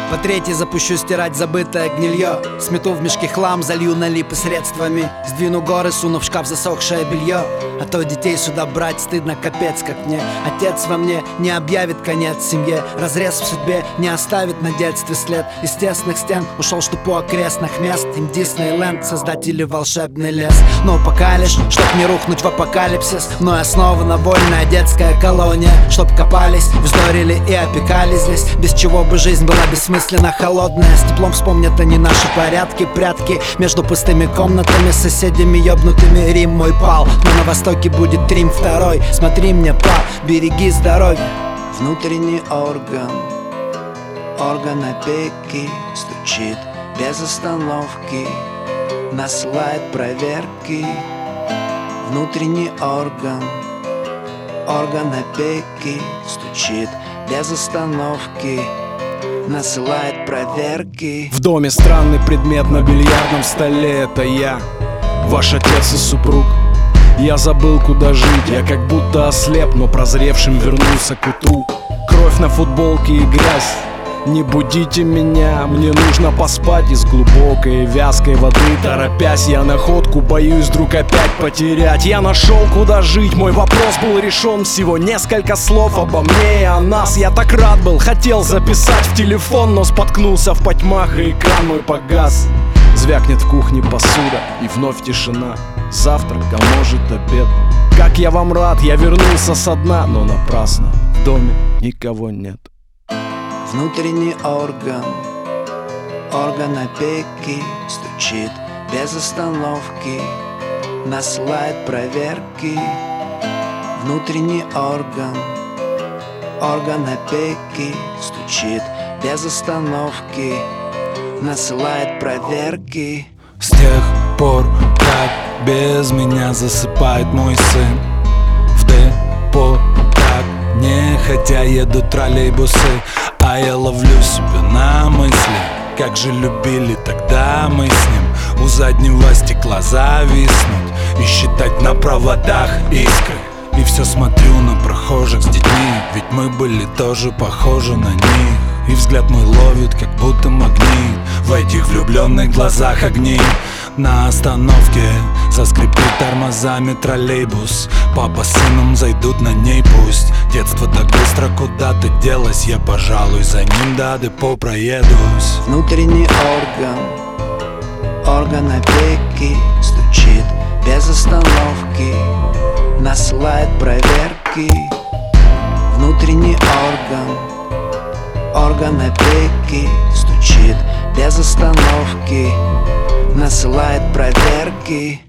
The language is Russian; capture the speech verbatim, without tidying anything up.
По-третье, запущу стирать забытое гнилье. Смету в мешки хлам, залью налипы средствами. Сдвину горы, суну в шкаф засохшее белье. А то детей сюда брать стыдно, капец как мне. Отец во мне не объявит конец семье. Разрез в судьбе не оставит на детстве след. Из тесных стен ушел штупу окрестных мест. Им Диснейленд, создатели волшебный лес. Но пока лишь, чтоб не рухнуть в апокалипсис, мной основана вольная детская колония. Чтоб копались, вздорили и опекали здесь. Без чего бы жизнь была бессмысленно холодная. С теплом вспомнят они наши порядки, прятки между пустыми комнатами, соседями ёбнутыми. Рим мой пал, но на востоке будет Рим второй. Смотри мне, па, береги здоровье. Внутренний орган, орган опеки стучит без остановки, насылает проверки. Внутренний орган, орган опеки стучит без остановки, насылает проверки. В доме странный предмет на бильярдном столе. Это я, ваш отец и супруг. Я забыл, куда жить, я как будто ослеп, но прозревшим вернулся к утру. Кровь на футболке и грязь. Не будите меня, мне нужно поспать. Из глубокой вязкой воды торопясь, я находку боюсь вдруг опять потерять. Я нашел, куда жить, мой вопрос был решен. Всего несколько слов обо мне и о нас. Я так рад был, хотел записать в телефон, но споткнулся в потьмах, и экран мой погас. Звякнет в кухне посуда, и вновь тишина. Завтрак, а может обед. Как я вам рад, я вернулся со дна, но напрасно, в доме никого нет. Внутренний орган, орган опеки стучит без остановки, насылает проверки. Внутренний орган, орган опеки стучит без остановки, насылает проверки. С тех пор, как без меня засыпает мой сын, в депо так нехотя едут троллейбусы. А я ловлю себя на мысли, как же любили тогда мы с ним у заднего стекла зависнуть и считать на проводах искры. И все смотрю на прохожих с детьми, ведь мы были тоже похожи на них. И взгляд мой ловит, как будто магнит, в этих влюбленных глазах огни. На остановке заскрипит тормозами троллейбус. Папа с сыном зайдут на ней, пусть. Детство так быстро куда-то делось, я, пожалуй, за ним до депо проедусь. Внутренний орган, орган опеки стучит без остановки, насылает проверки. Внутренний орган, орган опеки стучит без остановки, насылает проверки.